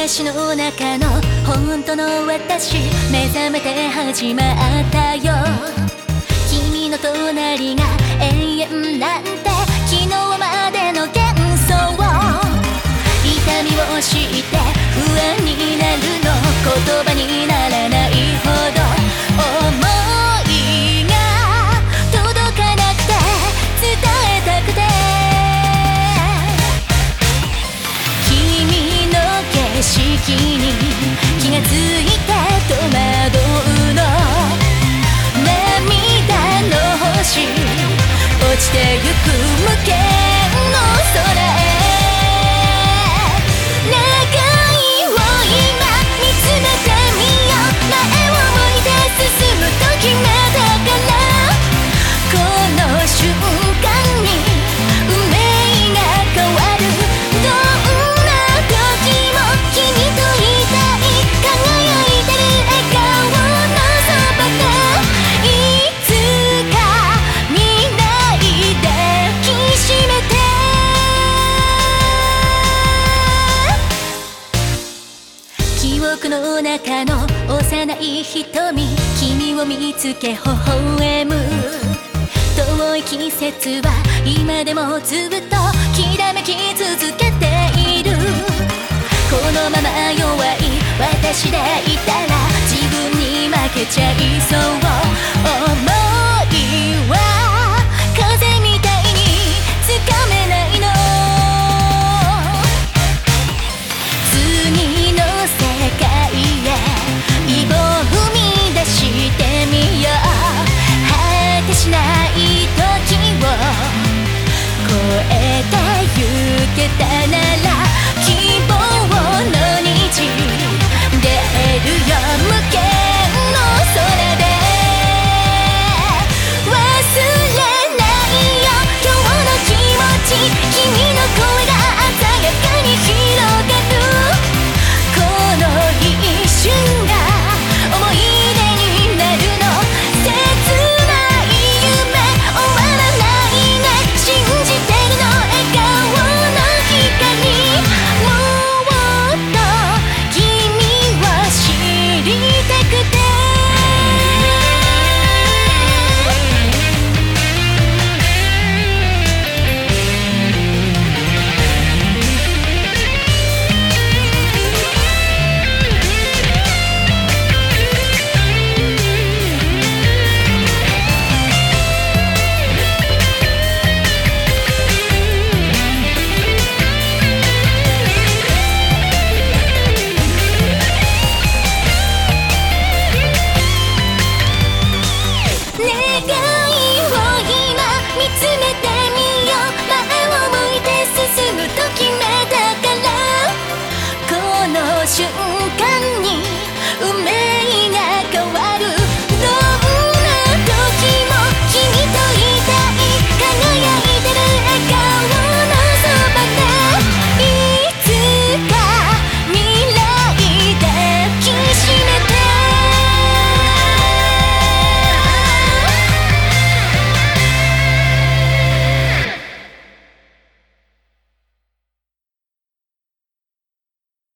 私の中の本当の私、目覚めて始まったよ。君の隣が永遠なんて昨日までの幻想。痛みを知って不安になるの、言葉にならないほど思いが届かなくて伝えたくて、君の景色に気がついて戸惑うの。涙の星落ちてゆく無限の空へ、願いを今見つめてみよう。前を向いて進むと決めたから、この瞬間に運命が変わる。どんな時も君といたい、輝いてる笑顔のそばでいつか未来抱きしめて、記憶の中の幼い瞳、君を見つけ微笑む。遠い季節は今でもずっときらめき続けている。このまま弱い私でいたら自分に負けちゃいそう。思いは風みたいにつかめないの。次の世界へ一歩踏み出してみよう。果てしない時を越えてゆけたな